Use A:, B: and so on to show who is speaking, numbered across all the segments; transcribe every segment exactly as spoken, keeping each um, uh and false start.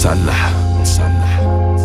A: مسلح مسلح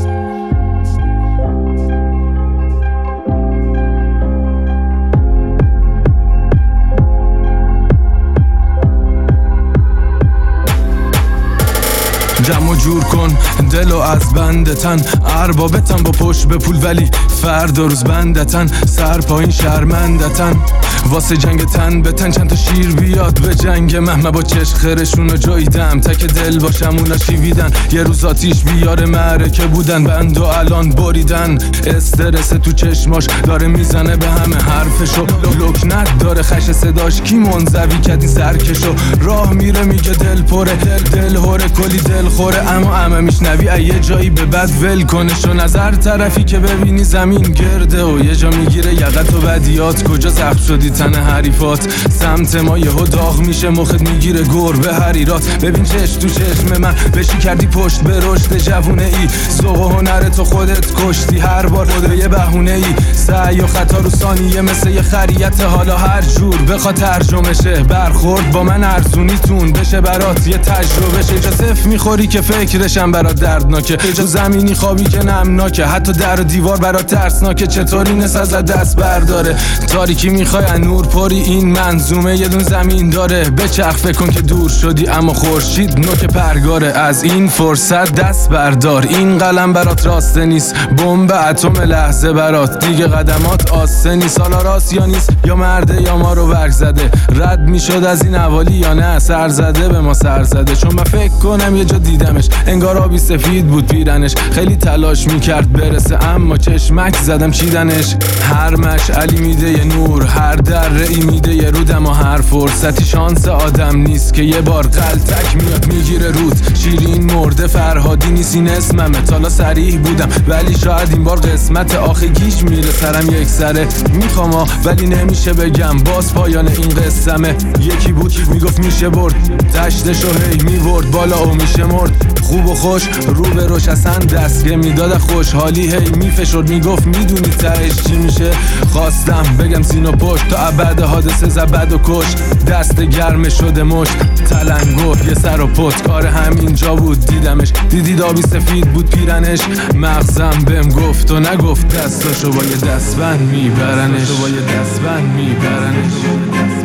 A: جمع و جور کن دلو از بندتن، اربابتن با پشت به پول ولی فردا روز بندتن، سر پایین شرمندتن واسه جنگ تن به تن. چند تا شیر بیاد به جنگ مهمه با چش خرشونو جاییدم، تک دل باشم اونا شیویدن، یه روز آتیش بیار معرکه بودن، بند و الان بریدن، استرس تو چشماش داره میزنه به همه حرفشو، لکنت داره خش صداش کی منزوی کردی سرکشو، راه میره میگه دل پره دل دل هوره کلی دل خوره، اما همه میشنوی یه جایی به بد ول کنشو، نظر طرفی که ببینی زمین گرده و یه جا میگیره یقت و بدیات، کجا زخم شدی تن حریفات، سمت ما یهو داغ میشه مخت میگیره گربه حریرات، ببین چش تو چشم من بشی کردی پشت به رشد جوونه ای، ذوق و هنر تو خودت کشتی هر بار خود یه بهونه ای، سعی و خطا رو ثانیه مثل یه خریت، حالا هر جور بخواد ترجمه شه برخورد با من ارزونیتون بشه برات یه تجربه شه، جا صف میخوری که فکرشم برات دردناکه، تو زمینی خوابی که نمناکه، حتی در و دیوار برات ترسناکه، چطوری نس از دست برداره، تاریکی میخوای نور پاری، این منظومه یه دون زمین داره، بچرخ فکر کن که دور شدی اما خورشید نوک پرگاره، از این فرصت دست بردار، این قلم برات راسته نیست، بمب اتم لحظه برات دیگه قدمات آسه نیست، حالا راست یا نیست یا مرده یا ما رو ورگ زده، رد میشد از این حوالی یا نه سر زده به ما سر زده، چون من فکر کنم یه جا دیدمش انگار آبی سفید بود پیرنش، خیلی تلاش میکرد برسه اما چشمک زدم چیدنش، هر مشعلی میده یه نور، هر دره ای میده یه رودم و هر فرصتی شانس آدم نیست که یه بار قلتک میاد میگیره رود، شیرین مرده فرهادی نیست این اسممه، تالا صریح بودم ولی شاید این بار قسمت آخه گیج میره سرم یک سره، میخوام ولی نمیشه بگم باز پایان این قسمه، یکی بود میگفت میشه برد تشتشو هی میورد بالا و میشه مرد، خوب و خوش رو به روش اصلا دستگه میداد خوشحالی هی میفشرد، میگفت میدونی تهش چی میشه، خواستم بگم سینو پشت تا ابد حادثه زبد و کش، دست گرم شده مشت تلنگو یه سر و پت، کار همینجا بود دیدمش، دیدید آبی سفید بود پیرنش، مغزم بهم گفت و نگفت دستاشو با یه دستبند میبرنش، با یه دستبند میبرنش.